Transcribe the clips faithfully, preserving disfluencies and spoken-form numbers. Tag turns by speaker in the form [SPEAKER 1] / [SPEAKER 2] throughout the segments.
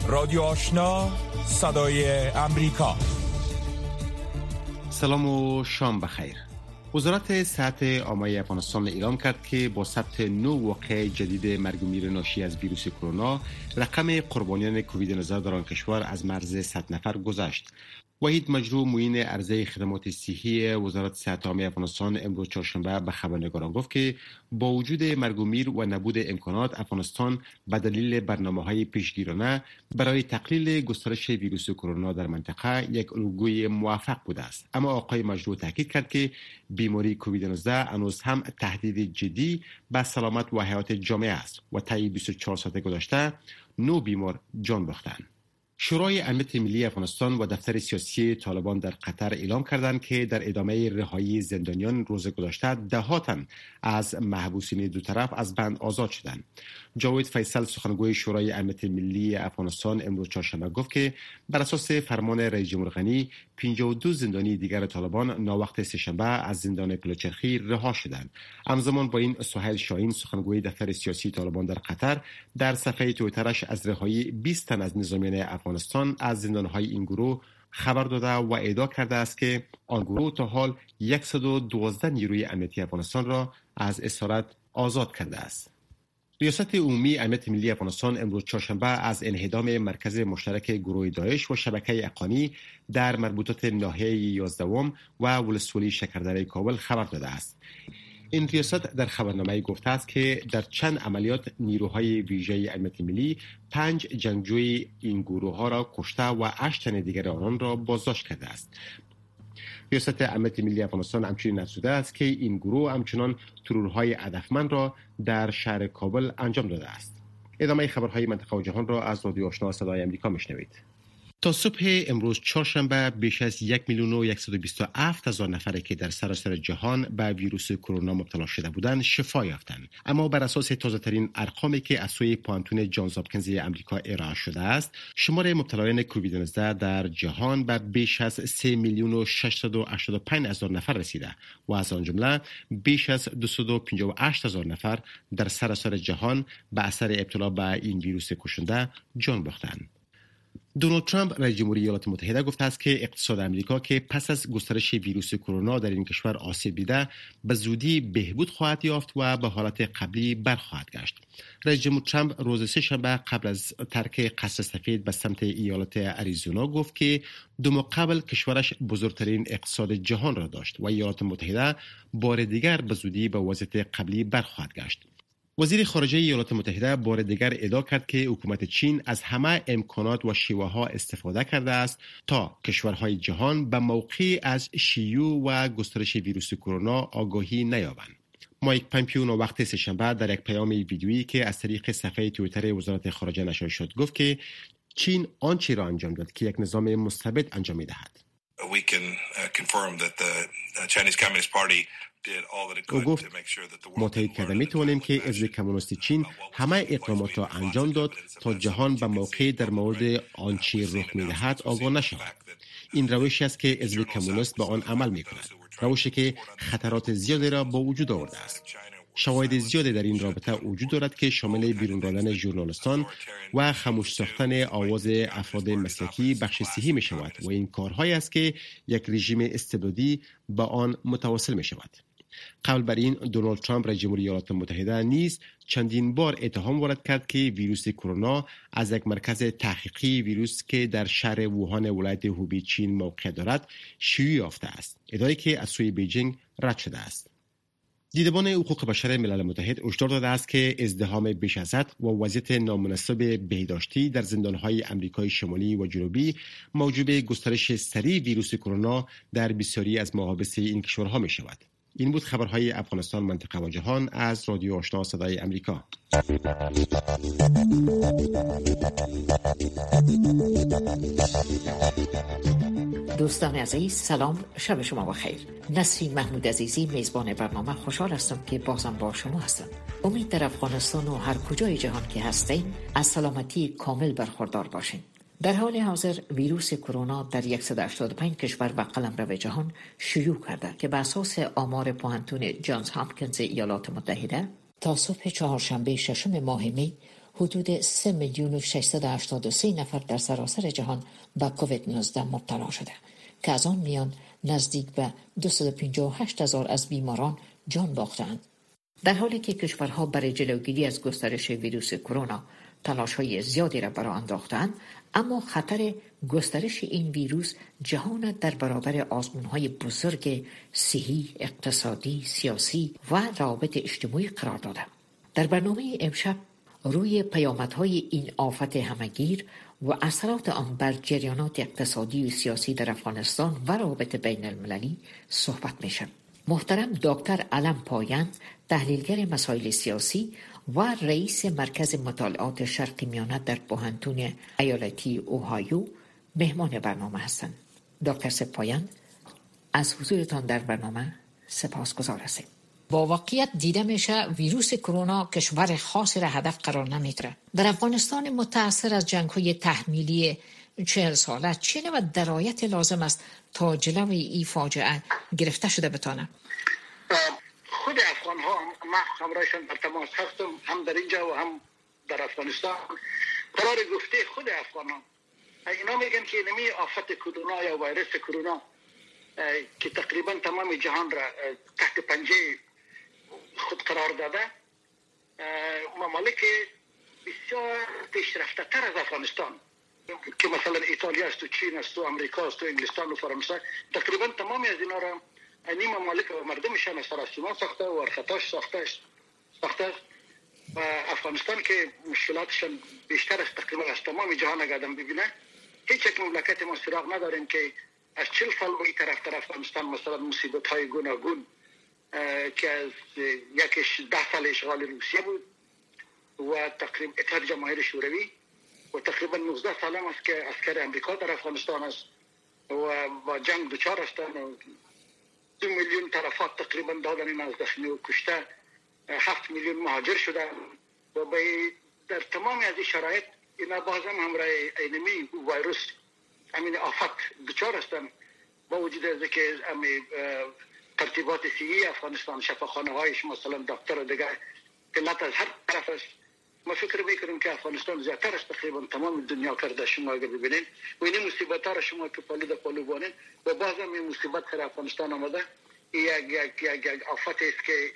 [SPEAKER 1] رادیو آشنا، صدای امریکا.
[SPEAKER 2] سلام و شام بخیر. وزارت صحت عامه افغانستان اعلام کرد که با ثبت نه واقعه جدید مرگ و میر ناشی از ویروس کرونا، رقم قربانیان کووید نوزده در آن کشور از مرز صد نفر گذشت. وحید مجروح معین عرضه خدمات صحی وزارت صحت عامه افغانستان امروز چهارشنبه به خبرنگاران گفت که با وجود مرگ و میر و نبود امکانات، افغانستان به دلیل برنامه‌های پیشگیرانه برای تقلیل گسترش ویروس کرونا در منطقه یک الگوی موفق بوده است. اما آقای مجروح تاکید کرد که بیماری کووید نوزده هنوز هم تهدید جدی به سلامت و حیات جامعه است و طی بیست و چهار ساعت گذشته نه بیمار جان باختند. شورای امنیت ملی افغانستان و دفتر سیاسی طالبان در قطر اعلام کردند که در ادامه رهایی زندانیان روز گذشته ده تن از محبوسین دو طرف از بند آزاد شدند. جاوید فیصل سخنگوی شورای امنیت ملی افغانستان امروز چهارشنبه گفت که بر اساس فرمان رئیس جمهور غنی پنجاه و دو زندانی دیگر طالبان ناوقت سه‌شنبه از زندان پلوچرخی رها شدند. همزمان با این سهیل شاهین سخنگوی دفتر سیاسی طالبان در قطر در صفحه توییترش از رهایی بیست تن از نظامیان افغانستان از زندان‌های این گروه خبر داده و ادعا کرده است که آن گروه تا حال صد و دوازده نیروی امنیتی افغانستان را از اسارت آزاد کرده است. ریاست عمومی امنیت ملی افغانستان امروز چهارشنبه از انهدام مرکز مشترک گروه داعش و شبکه اقانی در مربوطات ناحیه یازدهم و ولسوالی شکردره کابل خبر داده است. این ریاست در خبرنامه گفته است که در چند عملیات نیروهای ویژه امنیت ملی پنج جنگجوی این گروه ها را کشته و هشت تن دیگر آنان را بازداشت کرده است. ریاست امنیت ملی افغانستان همچنین افزوده است که این گروه همچنان ترورهای هدفمند را در شهر کابل انجام داده است. ادامه خبرهای منطقه و جهان را از رادیو آشنا صدای امریکا میشنوید. تا صبح امروز چهارشنبه بیش از یک میلیون و صد و بیست و هفت هزار نفری که در سراسر جهان به ویروس کرونا مبتلا شده بودند شفا یافتند. اما بر اساس تازه‌ترین ارقامی که از سوی پانتون جانز هاپکینز امریکا ارائه شده است، شمار مبتلایان کووید نوزده در جهان به بیش از سه میلیون و ششصد و هشتاد و پنج هزار نفر رسیده و از آن جمله بیش از دویست و پنجاه و هشت هزار نفر در سراسر جهان به اثر ابتلا به این ویروس کشنده جان باختند. دونالد ترامپ رئیس جمهوری ایالات متحده گفته است که اقتصاد امریکا که پس از گسترش ویروس کرونا در این کشور آسیب دیده به زودی بهبود خواهد یافت و به حالت قبلی برخواهد گشت. رئیس جمهور ترامپ روز سه‌شنبه قبل از ترک قصر سفید به سمت ایالت اریزونا گفت که دو ماه قبل کشورش بزرگترین اقتصاد جهان را داشت و ایالات متحده بار دیگر به زودی به وضعیت قبلی برخواهد گشت. وزیر خارجه ایالات متحده بار دیگر ادعا کرد که حکومت چین از همه امکانات و شیوه‌ها استفاده کرده است تا کشورهای جهان به موقع از شیوع و گسترش ویروس کرونا آگاهی نیابند. مایک پامپیو وقت سه‌شنبه در یک پیام ویدیویی که از طریق صفحه توییتر وزارت خارجه نشر شد گفت که چین آنچه را انجام داد که یک نظام مستبد انجام می‌دهد.
[SPEAKER 3] We can confirm that the Chinese Communist Party
[SPEAKER 2] او گفت ما تایید کرده میتوانیم که حزب کمونیست چین همه اقدامات را انجام داد تا جهان به موقع در مورد آنچه رخ میدهد آگاه نشود. این روشی است که حزب کمونیست به آن عمل میکند، روشی که خطرات زیادی را با وجود آورده است. شواهد زیادی در این رابطه وجود دارد که شامل بیرون راندن ژورنالیستان و خاموش ساختن آواز افراد مسلکی بخش صحی می شود و این کارهایی است که یک رژیم استبدادی با آن متواصل می شود. قبل بر این دونالد ترامپ رئیس جمهوری ایالات متحده نیز چندین بار اتهام وارد کرد که ویروس کرونا از یک مرکز تحقیقی ویروس که در شهر ووهان ولایت هوبی چین موقع دارد شیوع یافته است، ادعایی که از سوی بیجینگ رد شده است. دیدبان حقوق بشر ملل متحد هشدار داده است که ازدحام بیش از حد و وضعیت نامناسب بهداشتی در زندان‌های آمریکای شمالی و جنوبی موجب گسترش سریع ویروس کرونا در بسیاری از محابس این کشورها می شود. این بود خبرهای افغانستان، منطقه و جهان از رادیو آشنا صدای امریکا.
[SPEAKER 4] دوستان عزیز، سلام، شب شما بخیر. نسرین محمود عزیزی میزبان برنامه، خوشحال هستم که بازم با شما هستم. امید در افغانستان و هر کجای جهان که هستین از سلامتی کامل برخوردار باشین. در حال حاضر ویروس کرونا در صد و هشتاد و پنج کشور و قلمرو جهان شیوع کرده که بر اساس آمار پانتون جانز هاپکینز ایالات متحده تا صبح چهارشنبه ششم ماه می حدود سه میلیون و ششصد و هشتاد و سه نفر در سراسر جهان به کووید نوزده مبتلا شده که از آن میان نزدیک به دویست و پنجاه و هشت هزار از بیماران جان باختند. در حالی که کشورها برای جلوگیری از گسترش ویروس کرونا تلاش‌های زیادی را برآورده انداختند، اما خطر گسترش این ویروس جهان در برابر آزمون‌های بزرگ صحی، اقتصادی، سیاسی و روابط اجتماعی قرار داده. در برنامه امشب روی پیامدهای این آفت همگیر و اثرات آن بر جریانات اقتصادی و سیاسی در افغانستان و روابط بین المللی صحبت میشه. محترم دکتر علم پایند، تحلیلگر مسائل سیاسی و رئیس مرکز مطالعات شرق میانه در پوهنتون ایالتی اوهایو مهمان برنامه هستند. دکتر سپایند، از حضورتان در برنامه سپاسگزار هستیم. با واقعیت دیده میشه ویروس کرونا کشور خاصی را هدف قرار نمیگیره. در افغانستان متأثر از جنگ‌های تحمیلی چهل ساله چه نوع درایت لازم است تا جلوی این فاجعه گرفته شده بتانه؟
[SPEAKER 5] خود افغان ها ما همراهشان در تماس هستم، هم در اینجا و هم در افغانستان. قرار گفته خود افغان ها اینا میگن که نمی آفت کرونا یا ویروس کرونا که تقریبا تمام جهان را تحت پنجه خود قرار داده، ممالک بسیار پیشرفته تر از افغانستان که مثلا ایتالیا است و چین است و امریکا است و انگلستان و فرانسه، تقریبا تمامی از اینا را این ممالک و مردمشان سراسیمان ساخته و ارخطاش ساخته ساخته و افغانستان که مشکلاتشان بیشتر است تقریبا از تمام جهان اگر آدم ببینه، هیچ یک مملکت ما سراغ نداریم که از چهل سال به این طرف در افغانستان مثلا مصیبت های گوناگون که از یکیش ده سال اشغال روسیه بود و تقریبا اتحاد جماهیر شوروی و تقریبا نوزده سال هم است که عسکر امریکا در افغانستان است و با جنگ دچار هستند و دو میلیون تلفات تقریبا دادن این از دفنی و کشته، هفت میلیون مهاجر شده و در تمام از این شرایط اینا باز هم همراه اینمی ویروس همین آفت دچار هستند با وجود از که همین ترتیبات صحی افغانستان، شفاخانه هایش مثلا دکتر و دیگر قلت از هر طرف است. ما فکر میکنیم که افغانستان زیادتر است تقریبا تمام دنیا کرده. شما اگر ببینید و این مصیبت ها را شما که پالو در پالو بانید و باز هم این مصیبت در افغانستان آمده، یک یک یک یک آفت است که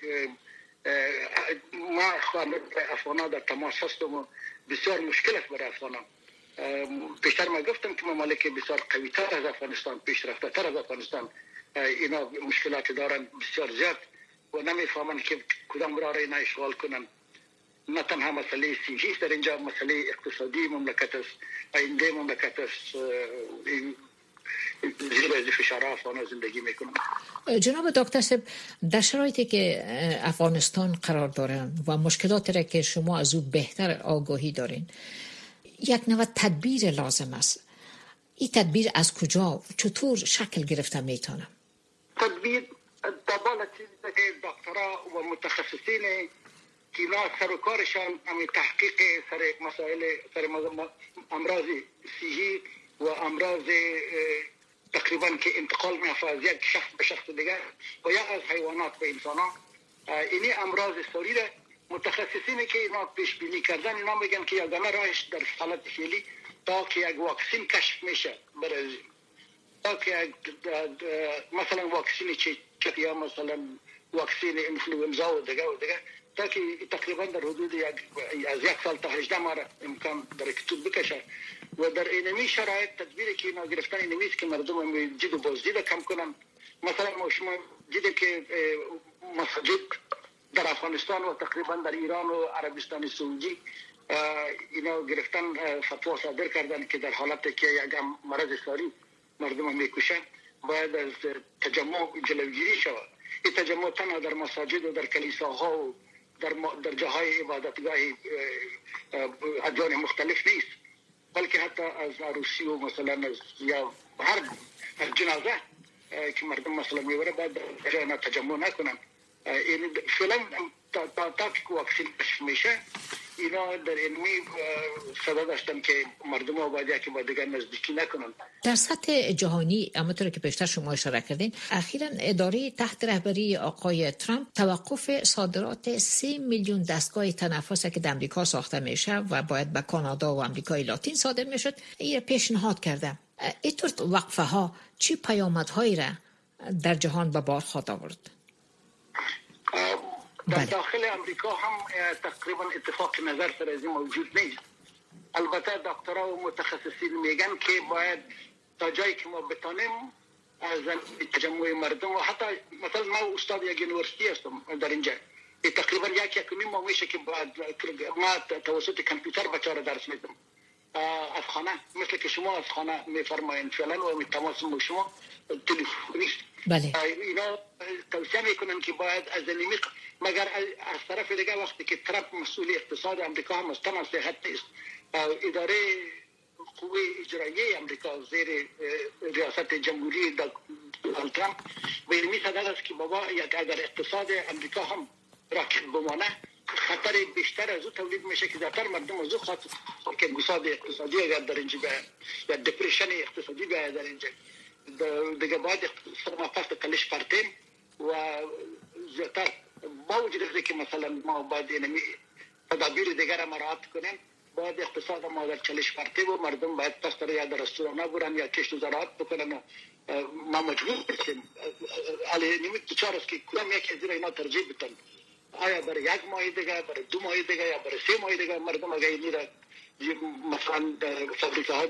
[SPEAKER 5] ما افغان در تماس هستم و بسیار مشکل است برای افغان ها. بیشتر ما گفتم که ممالک بسیار قوی تر از افغانستان، پیشرفته تر از افغانستان اینا مشکلات دارن بسیار زیاد و نمیفهمن که کدام راه را اینا اشغال کنن. نه تنها مسئله سیاسی در اینجا، مسئله اقتصادی مملکت است، آینده مملکت است، زیر از فشار افغان زندگی میکنن.
[SPEAKER 4] جناب دکتر صاحب، در شرایطی که افغانستان قرار داره و مشکلاتی را که شما از او بهتر آگاهی دارین، یک نوع تدبیر لازم است. این تدبیر از کجا چطور شکل گرفته میتونه؟
[SPEAKER 5] تدبیر دبال چیزی که دکترها و متخصصین که اینا سر و کارشان همین تحقیق سر مسائل سر امراض صحی و امراض تقریبا که انتقال می‌یافته از یک شخص به شخص دیگر و یا از حیوانات به انسان ها، اینی امراض ساری ده متخصصینی که اینا پیش بینی کردن اینا میگن که یگانه راهش در حالت فعلی تا که یک واکسین کشف میشه برای تا که مثلا واکسین چه یا مثلا واکسین انفلوئنزا و دیگه و دیگه تا که تقریبا در حدود یک از یک سال تا هجده ماه امکان در کتب بکشه و در اینمی شرایط تدبیری که اینا گرفتن اینمی است که مردم جد و بازدید کم کنن. مثلا ما شما دیدیم که مساجد در افغانستان و تقریبا در ایران و عربستان سعودی اینا گرفتن فتوا صادر کردن که در حالتی که یک مرض ساری مردم میکشن باید از تجمع جلوگیری شود. این تجمع تنها در مساجد و در کلیساها و در در جاهای عبادتگاه ادیان مختلف نیست، بلکه حتی از عروسی و مثلا از یا هر جنازه که مردم مثلا میبره باید در تجمع نکنن. این فعلا تا تا تا که واکسین کشف میشه اینا در علمی صدا داشتن که مردم آبادی که با دیگر نزدیکی نکنن.
[SPEAKER 4] در سطح جهانی همونطور که پیشتر شما اشاره کردین اخیراً اداره تحت رهبری آقای ترامپ توقف صادرات سه میلیون دستگاه تنفس که در آمریکا ساخته میشه و باید به کانادا و آمریکای لاتین صادر میشد این پیشنهاد کرده. اینطور وقفه ها چی پیامدهایی را در جهان به بار خواهد آورد؟
[SPEAKER 5] در داخل امریکا هم تقریبا اتفاق نظر سر از این موجود نیست. البته دکترها و متخصصین میگن که باید تا جایی که ما بتانیم از تجمع مردم و حتی مثلا ما استاد یک یونیورسیتی هستم در اینجا تقریبا یک یک نیم ماه میشه که ما توسط کامپیوتر بچه‌ها درس میدم از خانه، مثل که شما از خانه میفرمایید فعلا و می تماس با شما تلفنی.
[SPEAKER 4] بله.
[SPEAKER 5] اینا توصیه میکنن که باید از نیمی مگر از طرف دیگه وقتی که ترامپ مسئول اقتصاد امریکا هم است هم صحت نیست. اداره قوه اجرایی امریکا زیر ریاست جمهوری دونالد ترامپ به این صدد است که بابا یک اگر اقتصاد امریکا هم راکد بمانه خطر بیشتر از او تولید میشه که زیادتر مردم از او خاطر که گساد اقتصادی اگر در اینجا بیاید یا دپریشن اقتصادی بیاید در اینجا دیگه باید اقتصاد ما پس کلش پرتیم و زیادتر با وجود از که مثلا ما باید اینمی تدابیر دیگر مراعات کنیم باید اقتصاد ما در چلش پرتیم و مردم باید پس در یا در رستوران برن یا کشت و زراعت بکنن. ما مجبور بسیم علی نیمی دوچار است که کدام یکی از اینا ترجیح بتن آیا برای یک ماه دیگه برای دو ماه دیگه یا برای سه ماه دیگه مردم اگر میره مثلا فابریکه ها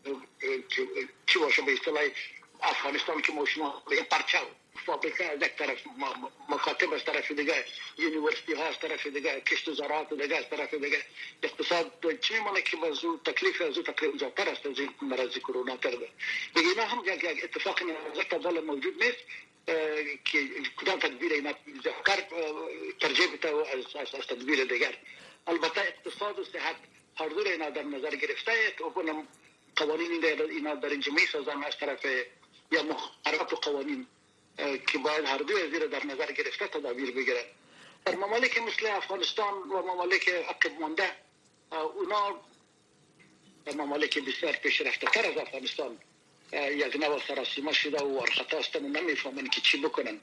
[SPEAKER 5] چی باشه به اصطلاح افغانستان که ما شما به پرچاو فابریکه از یک طرف مکاتب از طرف دیگه یونیورسیتی ها از طرف دیگه کشت و زراعت دیگه از طرف دیگه اقتصاد چی میمونه که موضوع تکلیف از او تقریبا زیادتر است از این مرض کرونا کرده. دیگه اینا هم یک یک اتفاق نظر تبدیل موجود نیست که کدام تدبیر اینا ذکر ترجیح بده از از تدبیر دیگر. البته اقتصاد و صحت هر دو اینا در نظر گرفته است و کنم قوانین اینا در اینجا میسازن از طرف یا مقررات و قوانین که باید هر دو از زیر در نظر گرفته تدابیر بگیرن. در ممالک مثل افغانستان و ممالک عقب مانده اونا در ممالک بسیار پیشرفته تر از افغانستان یک نوع سراسیمه شده و ورخطا هستن و نمیفهمن که چی بکنن.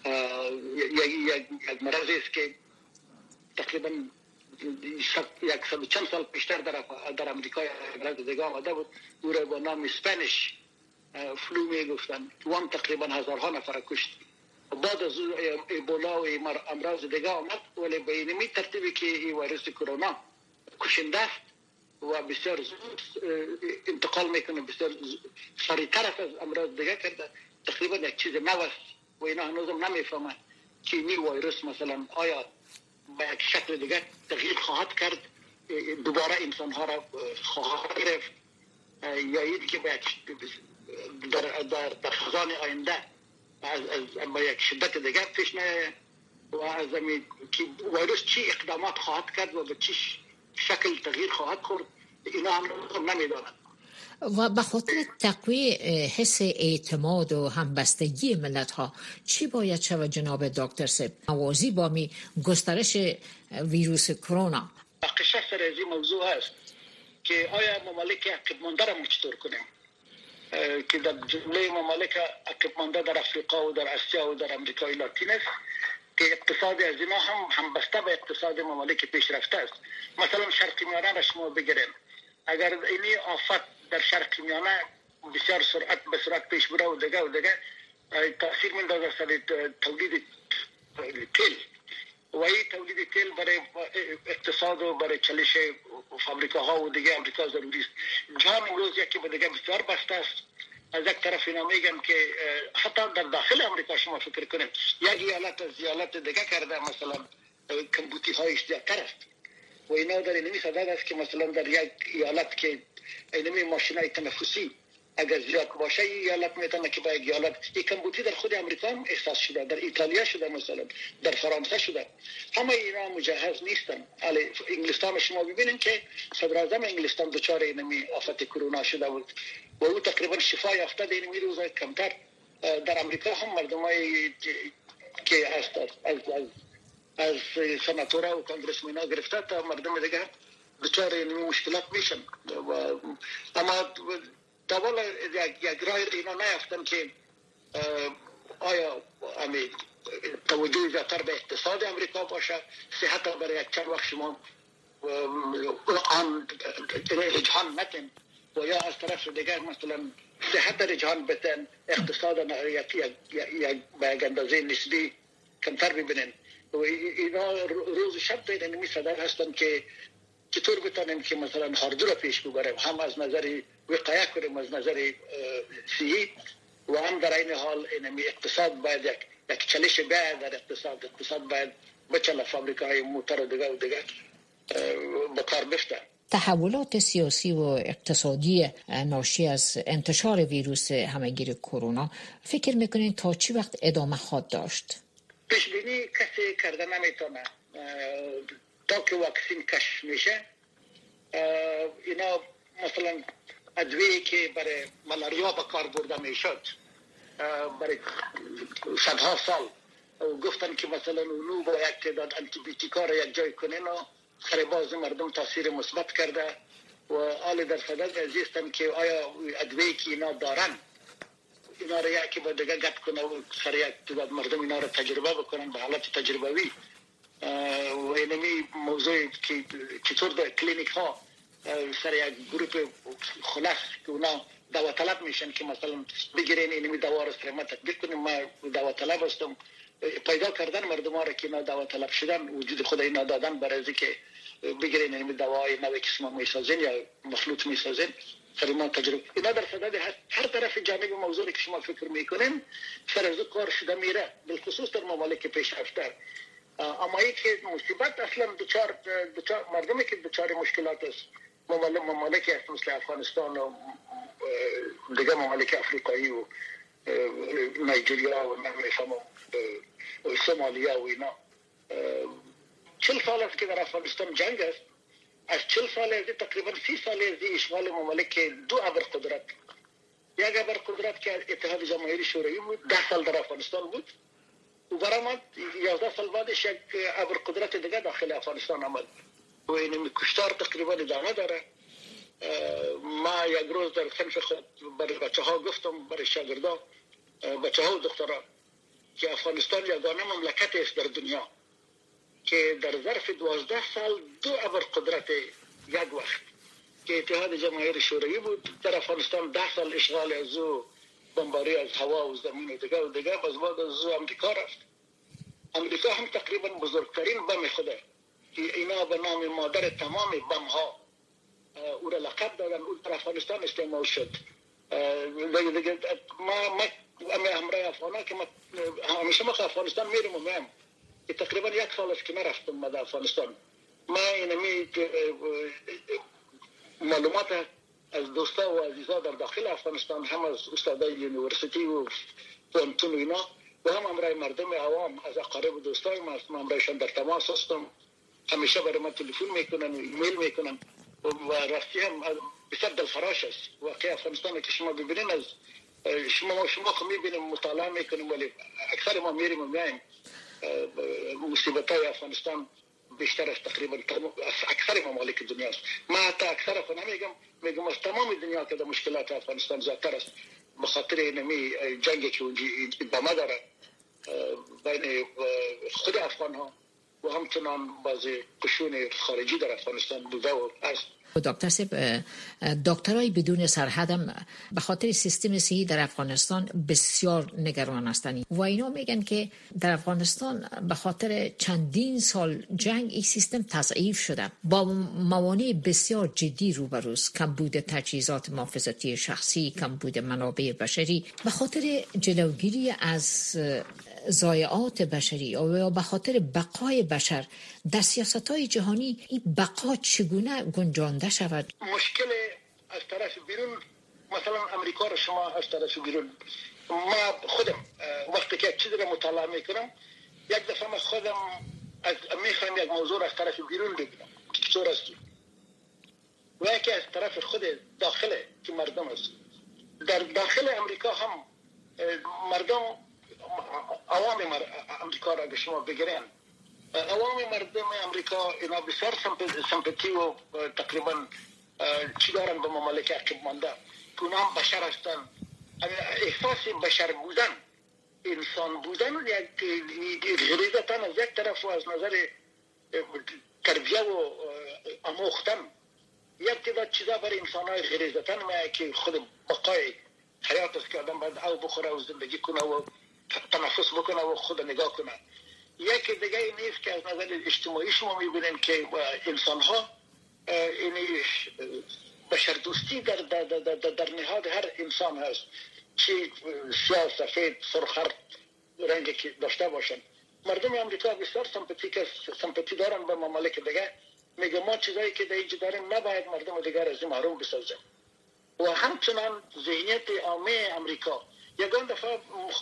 [SPEAKER 5] یک مرضی است که تقریبا یک سال چند سال پیشتر در در امریکا مرض دیگه آمده بود او را با نام اسپانیش فلو میگفتن وان تقریبا هزارها نفر کشت. بعد از ایبولا و امراض دیگه آمد ولی به اینمی ترتیبی که این ویروس کرونا کشنده است و بسیار زود انتقال میکنه بسیار سریعتر از امراض دیگه کرده تقریبا یک چیز نو است و اینا هنوزم نمیفهمن که این ویروس مثلا آیا به یک شکل دیگه تغییر خواهد کرد دوباره انسان ها را خواهد گرفت یا این که به در در در خزان آینده از از با یک شدت دیگه پیش نه و از می که ویروس چی اقدامات خواهد کرد و به چی شکل تغییر خواهد کرد اینا هم نمیدانند.
[SPEAKER 4] و به خاطر تقویت حس اعتماد و همبستگی ملت ها چی باید شود جناب دکتر سب موازی با می گسترش ویروس کرونا؟
[SPEAKER 5] بقیشه سر از این موضوع هست که آیا ممالک عقب مانده را چطور کنیم که در جمله ممالک عقب مانده در افریقا و در آسیا و در امریکای لاتین است که اقتصاد از اینا هم همبسته به اقتصاد ممالک پیشرفته است. مثلا شرق میانه را شما بگیریم اگر اینی آفت در شرق میانه بسیار سرعت به سرعت پیش بره و دیگه و دیگه تاثیر میندازه سر تولید تیل و این تولید تیل برای اقتصاد و برای چلش فابریکاها و دیگه امریکا ضروری است. جهان امروز یکی به دیگه بسیار بسته است. از یک طرف اینا میگن که حتی در داخل امریکا شما فکر کنید یک ایالت از ایالت دیگه کرده مثلا کمبوتی هایش زیادتر است و اینا در اینمی صدد است که مثلا در یک ایالت که اینمی ماشینای تنفسی اگر زیاد باشه ایالت میتونه که با یک ایالت یک کمبوتی در خود امریکا هم احساس شده در ایتالیا شده مثلا در فرانسه شده همه اینا مجهز نیستن. علی انگلستان شما ببینید که صدر اعظم انگلستان دچار اینمی آفت کرونا شده بود و او تقریبا شفا یافته در اینمی روزای کمتر. در امریکا هم مردمای که از از از سناتورا و کنگرسمن‌ها گرفته تا مردم دیگه دچار این مشکلات میشن. و اما دوال یک یک راه اینا نیافتن که آیا امی توجه زیادتر به اقتصاد امریکا باشه، صحت برای یک چند وقت شما آن رجحان نتن و یا از طرف دیگر مثلا صحت رجحان بتن، اقتصاد یک یک به یک اندازه نسبی کمتر ببینن. و اینا روز شب دیدن می صدر هستن که چطور بتانیم که مثلا هر دو را پیش ببریم، هم از نظر وقایه کنیم از نظر صحی و هم در این حال اینمی اقتصاد باید یک یک چالش باید در اقتصاد اقتصاد باید بچله، فابریکای موتور و دیگر و دیگر به کار بفته.
[SPEAKER 4] تحولات سیاسی و اقتصادی ناشی از انتشار ویروس همهگیر کرونا فکر میکنین تا چی وقت ادامه خواهد داشت؟
[SPEAKER 5] پیش بینی کسی کرده نمیتونه تا که واکسین کشف میشه. اینا مثلا ادویه‌ای که برای ملاریا به کار برده میشد برای صدها سال گفتن که مثلا اونو با یک تعداد آنتی بیوتیکا را یک جای کنین و سر باز مردم تاثیر مثبت کرده و آل در صدد ازیستن که آیا ادویه‌ای که اینا دارن اینا را یکی با دیگه گپ کنه و سر یک تعداد مردم اینا را تجربه بکنن به حالت تجربوی. و اینمی موضوعی که چطور در کلینیک ها سر یک گروپ خلاص که اونا دوا طلب میشن که مثلا بگیرین اینمی دوا را سر ما تطبیق کنیم. ما دوا طلب هستم، پیدا کردن مردم ها را که اینا دوا طلب شدن وجود خود اینا دادن برای از که بگیرین اینمی دوای نوی که شما میسازین یا مخلوط میسازین سر ما تجربه. اینا در صدد هر طرف جانب موضوعی که شما فکر میکنین سر از کار شده میره، بالخصوص در ممالک پیشرفته. اما یک مصیبت اصلا دوچار دوچار مردمی که دوچار مشکلات است ممالک ممالک است مثل افغانستان و دیگه ممالک افریقایی و نایجریا و نمیفهم و سومالیا و اینا. چل سال است که در افغانستان جنگ است. از چل سال از تقریبا سی سال از اشغال ممالک دو ابرقدرت، یک ابرقدرت که اتحاد جماهیر شوروی بود ده سال در افغانستان بود و برآمد یازده سال بعدش یک ابرقدرت دیگه داخل افغانستان آمد و این کشتار تقریبا ادامه داره. ما یک روز در صنف خود برای بچه ها گفتم، برای شاگردا بچه ها و دختران که افغانستان یگانه مملکت است در دنیا که در ظرف دوازده سال دو ابرقدرت یک وقت که اتحاد جماهیر شوروی بود در افغانستان ده سال اشغال از او بمباری از هوا و زمین و دیگه و دیگه باز بعد از او امریکا رفت. امریکا هم تقریبا بزرگترین بم خوده که اینا به نام مادر تمام بم ها او را لقب دادن، اون در افغانستان استعمال شد. دیگه دیگه ما ما امی همراه افغانا که ما همیشه ما افغانستان میریم و میم که تقریبا یک سال است که نرفتم ما در افغانستان. ما اینمی معلومات از دوستا و عزیزا در داخل افغانستان هم از استادای یونیورسیتی و پوانتون و اینا و هم همراه مردم عوام از اقارب و دوستای ما ما همراهشان در تماس هستم. همیشه برای ما تلفن میکنن و ایمیل میکنن و راستی هم بسیار دلخراش است. واقعا افغانستان که شما ببینین از شما شما خو میبینیم مطالعه میکنیم ولی اکثر ما میریم و میایم. مصیبت‌های افغانستان بیشتر از تقریبا اکثر ممالک دنیا است. ما حتی اکثر خو نمیگم، میگم از تمام دنیا که در مشکلات افغانستان زیادتر است به خاطر اینمی جنگی که ادامه داره بین خود افغان ها و همچنان بعضی قشون خارجی در افغانستان بوده و است.
[SPEAKER 4] دکتر صاحب، دکترای بدون سرحدم به خاطر سیستم صحی در افغانستان بسیار نگران هستند و اینا میگن که در افغانستان به خاطر چندین سال جنگ این سیستم تضعیف شده، با موانع بسیار جدی روبروست، کمبود تجهیزات محافظتی شخصی، کمبود منابع بشری. به خاطر جلوگیری از ضایعات بشری یا به خاطر بقای بشر در سیاست‌های جهانی این بقا چگونه گنجانده شود؟
[SPEAKER 5] مشکل از طرف بیرون، مثلا امریکا رو شما از طرف بیرون، ما خودم وقتی که یک چیزی رو مطالعه میکنم یک دفعه من خودم از میخوام یک موضوع از طرف بیرون ببینم چطور است و یکی از طرف خود داخل که مردم است. در داخل امریکا هم مردم عوام امریکا را اگه شما بگیرین عوام مردم امریکا اینا بسیار سمپاتی و تقریبا چی دارن به ممالک عقب مانده که اونا هم بشر هستن. احساس بشر بودن، انسان بودن یک غریزتا از یک طرف و از نظر تربیه و آموختن یک تعداد چیزا برای انسان های غریزتا میاد که خود بقای حیات است که آدم باید او بخوره و زندگی کنه و تنفس بکنه و خود نگاه کنه. یکی دیگه این نیست که از نظر اجتماعی شما میبینین که انسان ها این بشر دوستی در, در, در, در, در نهاد هر انسان هست، چی سیاه، سفید، سرخ، هر رنگی که داشته باشن. مردم امریکا بسیار سمپاتیک سمپاتی دارن به ممالک دیگه. میگه ما چیزایی که در اینجا داریم نباید مردم دیگر از این محروم بسازیم. و همچنان ذهنیت عامه امریکا یگان دفعه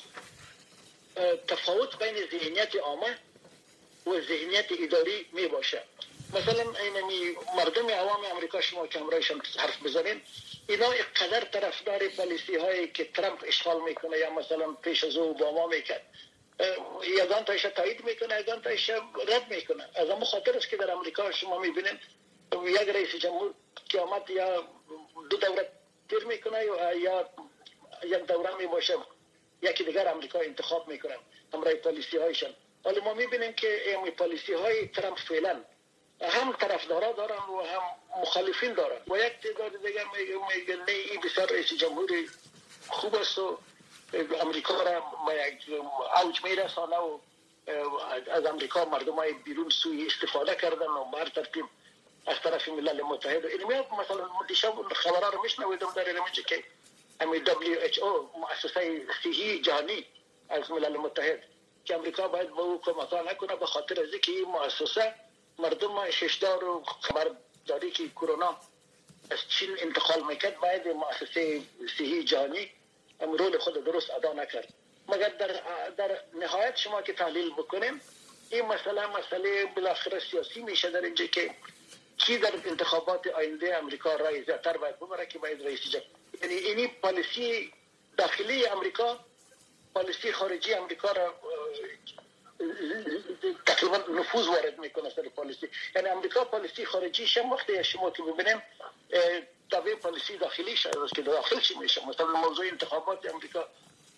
[SPEAKER 5] تفاوت بین ذهنیت عامه و ذهنیت اداری می باشه. مثلا اینمی مردم عوام امریکا شما که همراهشان حرف بزنین، اینا اقدر طرفدار پالیسی هایی که ترامپ اشغال میکنه یا مثلا پیش از او اوباما میکرد، یگان تایش تایید میکنه، یگان تایش رد میکنه. از اما خاطر است که در امریکا شما میبینین یک رئیس جمهور که آمد یا دو دوره تیر میکنه یا یک دوره میباشه یکی دیگر امریکا انتخاب میکنن همراه پالیسی هایشان. ولی ما میبینیم که این پالیسی های ترامپ فعلا هم طرفدارا دارن و هم مخالفین دارن و یک تعداد دیگر میگن نه این بسیار رئیس جمهوری خوب است و امریکا را به یک اوج میرسانه و از امریکا مردم های بیرون سوی استفاده کردن و بر ترتیب از طرف ملل متحد. این میاد مثلا دیشب خبرها رو میشنویدم در اینجا که امی دبلیو اچ او مؤسسه صحی جهانی از ملل متحد که امریکا باید به او کمک نکنه به خاطر از اینکه این مؤسسه مردم ششدار و خبرداری که کرونا از چین انتقال میکرد باید مؤسسه صحی جهانی رول خود درست ادا نکرد. مگر در در نهایت شما که تحلیل بکنیم این مسئله مسئله بالاخره سیاسی میشه در اینجا که کی در انتخابات آینده امریکا رای زیادتر باید ببره که باید رئیس جمهور. یعنی اینی پالیسی داخلی امریکا پالیسی خارجی امریکا را تقریبا نفوذ وارد میکنه سر پالیسی. یعنی امریکا پالیسی خارجی شما وقتی شما که ببینیم تابع پالیسی داخلی شده که داخل چی میشه. مثلا موضوع انتخابات امریکا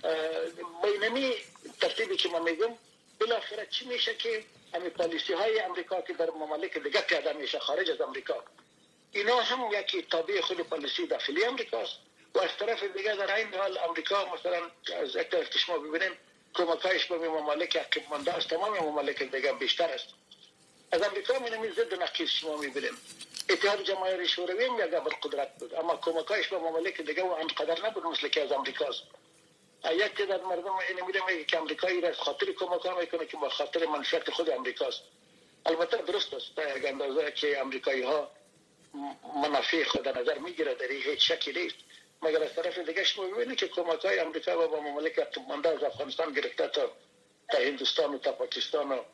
[SPEAKER 5] بینمی ترتیبی که من میگم بالاخره چی میشه که همین پالیسی های امریکا که در ممالک دیگه پیاده میشه خارج از امریکا اینا هم یکی تابع خود پالیسی داخلی امریکاست و از طرف دیگه در این حال امریکا مثلا از یک طرف شما ببینیم کمکایش به ممالک عقب مانده است تمام ممالک دیگه بیشتر است. از امریکا می ضد نقیض شما میبینیم اتحاد جماهیر شوروی هم یک قدرت بود اما کمکایش به ممالک دیگه و انقدر نبود مثل که از امریکاست. یک تعداد مردم اینو میگن که امریکایی را از خاطر کمک میکنه که به خاطر منفعت خود امریکاست. البته درست است در یک اندازه که امریکایی ها منافع خود در نظر میگیره در این هیچ شکی نیست. مگر از طرف دیگه شما ببینید که کمک‌های امریکا و با ممالک عقب مانده از افغانستان گرفته تا تا هندوستان و تا پاکستان و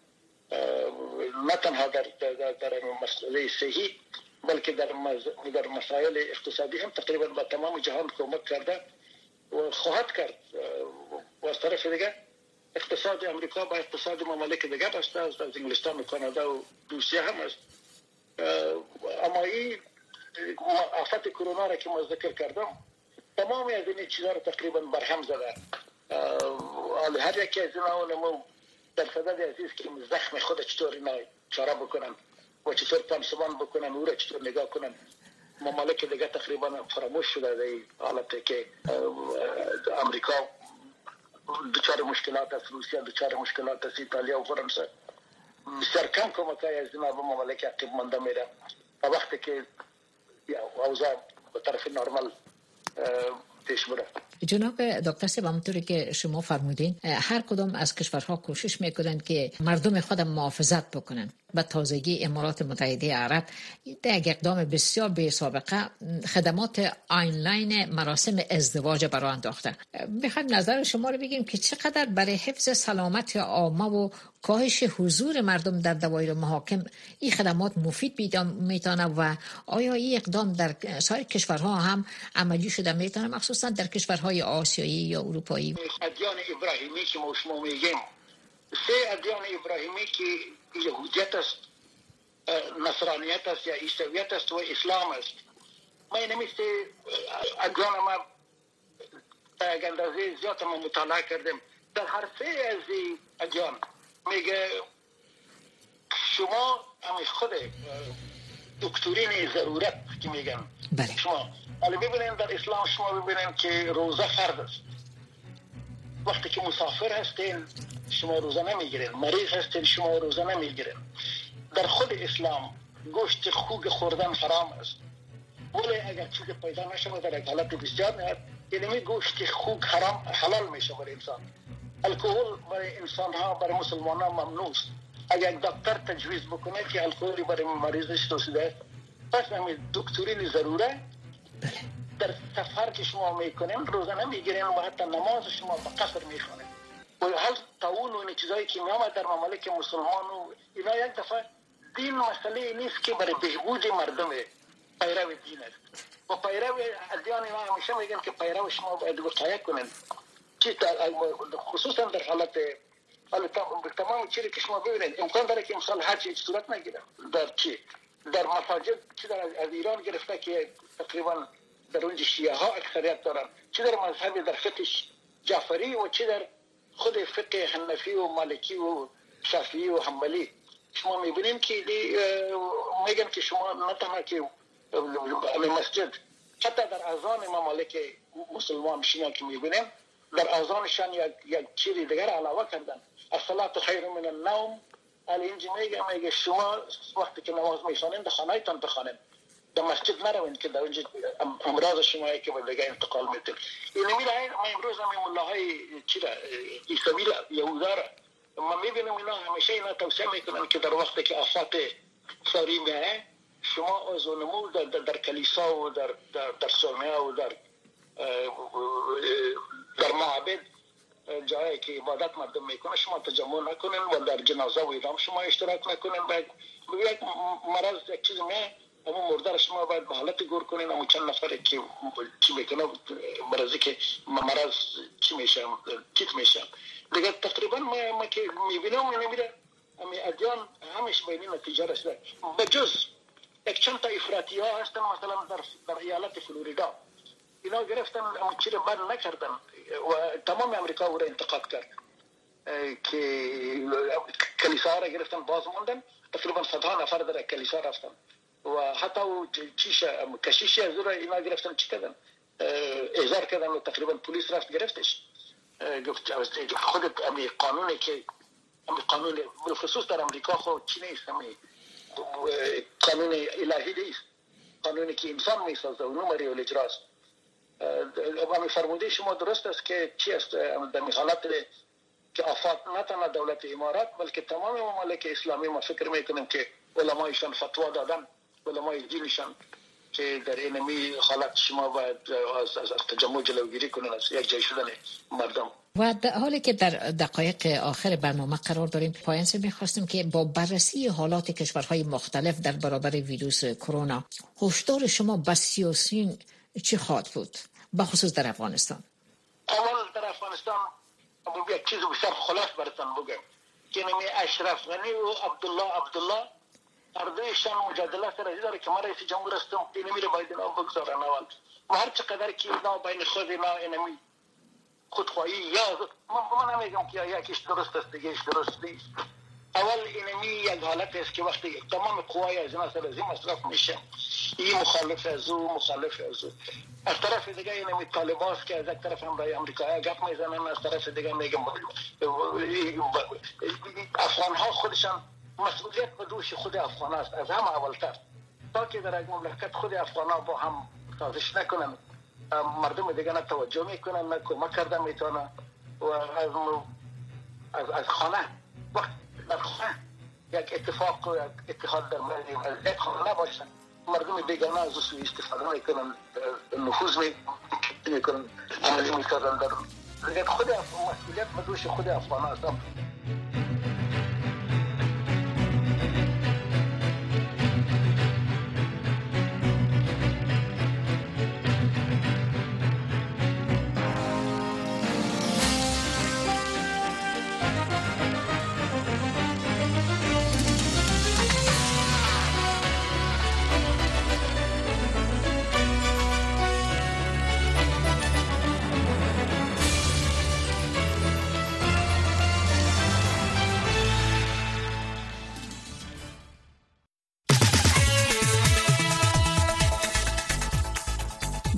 [SPEAKER 5] نه تنها در در, در مسئله صحی بلکه در در مسائل اقتصادی هم تقریبا با تمام جهان کمک کرده و خواهد کرد. و از طرف دیگه اقتصاد امریکا با اقتصاد ممالک دیگه بسته است، از انگلستان و کانادا و روسیه هم است. اما این آفت کرونا را که ما ذکر کردم تمامی از این چیزها را تقریبا برهم زده. هر یکی از اینا نمو در صدد عزیز که زخم خود چطور اینا چاره بکنن و چطور پانسمان بکنن او را چطور نگاه کنن. ممالک دیگه تقریبا فراموش شده در حالتی که امریکا دچار مشکلات است، روسیه دچار مشکلات است، ایتالیا و فرانسه بسیار کم کمکای از اینا به ممالک عقب مانده میره و وقتی که اوضاع به طرف نرمال پیش بره.
[SPEAKER 4] جناب دکتر صاحب همونطوری که شما فرمودین هر کدام از کشورها کوشش میکنن که مردم خود محافظت بکنن. به تازگی امارات متحده عرب در یک اقدام بسیار بی سابقه خدمات آنلاین مراسم ازدواج برای انداخته. میخوایم نظر شما رو بگیم که چقدر برای حفظ سلامت عامه و کاهش حضور مردم در دوایر محاکم این خدمات مفید میتونه و آیا این اقدام در سایر کشورها هم عملی شده میتونه مخصوصا در کشورهای آسیایی یا اروپایی؟
[SPEAKER 5] ادیان ابراهیمی که ما شما میگیم سه ادیان ابراهیمی که یهودیت است، نصرانیت است یا عیسویت است و اسلام است. ما اینمی سه ادیان ما یک اندازه زیاد ما مطالعه کردیم. در هر سه از ادیان میگه شما همی خود دکترین ضرورت که میگن
[SPEAKER 4] بله.
[SPEAKER 5] شما ولی ببینید در اسلام شما ببینید که روزه فرض است. وقتی که مسافر هستین شما روزه نمیگیرین، مریض هستین شما روزه نمیگیرین. در خود اسلام گوشت خوک خوردن حرام است، ولی اگر چیز پیدا نشه در یک حالت بسیار نهایت یعنی گوشت خوک حرام حلال میشه برای انسان. الکل برای انسان ها برای مسلمان ها ممنوع است. اگر دکتر تجویز بکنه که الکل برای مریضش توصیده، پس همین دکترین ضروره. در سفر که شما میکنین روزه نمیگیرین و حتی نماز شما به قصر میخونین و حال طاعون و این چیزایی که میامد در ممالک مسلمان و اینا یک دفعه دین مسئله نیست که برای بهبود مردم پیرو دین است و پیرو ادیان اینا همیشه میگن که پیرو شما باید وقایه کنین خصوصا در حالت تمام چیزی که شما ببینید امکان داره که مثال حج هیچ صورت نگیره در چی در مساجد چی در از ایران گرفته که تقریبا در اونجا شیعه ها اکثریت دارن، چی در مذهب در فقه جعفری و چی در خود فقه حنفی و مالکی و شافعی و حنبلی. شما میبینیم که میگن که شما نه تنها که مسجد حتی در اذان ممالک مسلمان شیعه که میبینیم در اذانشان یک یک چیز دیگر علاوه کردن، الصلاة خیر من النوم. علی اینجا میگه میگه شما وقتی که نماز میخوانید در خانه‌تان بخوانید، در مسجد نروید که در اونجا امراض شما که به دیگه انتقال میتونه. این میره ما امروز هم ملاهای چیرا عیسوی یهودا را ما میبینیم اینا همیشه اینا توصیه میکنن که در وقتی که آفات ساری میه شما از نمو در, در, در کلیسا و در در, در صومعه و در در معبد جایی که عبادت مردم میکنه شما تجمع نکنین و در جنازه و ایدام شما اشتراک نکنین. باید یک مرض یک چیز میه اما مرده شما باید به حالت گور کنین. اما چند نفره که چی میکنه مرضی که مرض چی میشه چیت میشه دیگه تقریبا ما, ما که میبینم نمیره امی ادیان همش بینی نتیجه رسیده به جز یک چند تا افراطی ها هستن. مثلا در, در ایالت فلوریدا اینا گرفتن اما چی رو بند نکردن و تمام امریکا او را انتقاد کرد که کلیسا را گرفتن باز موندن. تقریبا صدها نفر در کلیسا رفتن و حتی چیش کشیشی از او را اینا گرفتن چی کردن احضار کردن و تقریبا پلیس رفت گرفتش. گفت خودت امی قانونی که امی قانون بالخصوص در امریکا خود چی نیست، امی قانون الهی نیست، قانونی که انسان میسازه و نمری و الاجراست. امی فرموده شما درست است که چی است در حالت که آفات نه تنها دولت امارات بلکه تمام ممالک اسلامی ما فکر میکنیم که علمایشان فتوا دادن، علمای دینشان که در اینمی حالت شما باید از, از, از تجمع جلوگیری کنن از یک جای شدن مردم.
[SPEAKER 4] و در حالی که در دقایق آخر برنامه قرار داریم پایانس می‌خواستیم که با بررسی حالات کشورهای مختلف در برابر ویروس کرونا هشدار شما به سیاسیون چی خواهد بود به خصوص در افغانستان؟
[SPEAKER 5] اول در افغانستان یک چیز بسیار خلاص براتون بگم که نمی اشرف غنی و عبدالله عبدالله هر دویشان مجادله سر داره که ما رئیس جمهور هستم اینمی رو باید اینا بگذارن اول و هر چقدر که اینا بین خود اینا اینمی خودخواهی یا من نمیگم که یکیش درست است دیگه ایش درست نیست. اول اینمی یک حالت است که وقتی تمام قوای از اینا سر از این مصرف میشه این مخالف از او مخالف از او از طرف دیگه اینمی طالباست که از یک طرف هم برای امریکایی گپ میزنن از طرف دیگه میگم افغان ها خودشان مسئولیت به دوش خود افغان است از همه اولتر تا که در یک مملکت خود افغان ها با هم سازش نکنن مردم دیگه نه توجه میکنن نه کمک کردن میتونن و از از, از خانه وقت در خانه یک اتفاق و یک اتحاد در از یک خانه نباشن مردم دیگه نه از اصولی استفاده میکنن نفوذ میکنن عملی میکنن در دیگه خود مسئولیت به دوش خود افغان است.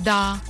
[SPEAKER 6] دا